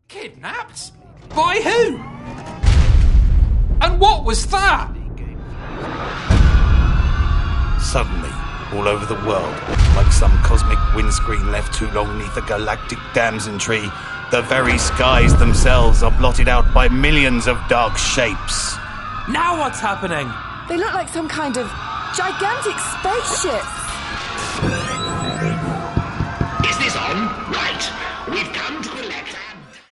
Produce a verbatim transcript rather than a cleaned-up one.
Kidnapped? By who? And what was that? Suddenly, all over the world, like some cosmic windscreen left too long neath a galactic damson tree, the very skies themselves are blotted out by millions of dark shapes. Now what's happening? They look like some kind of gigantic spaceships.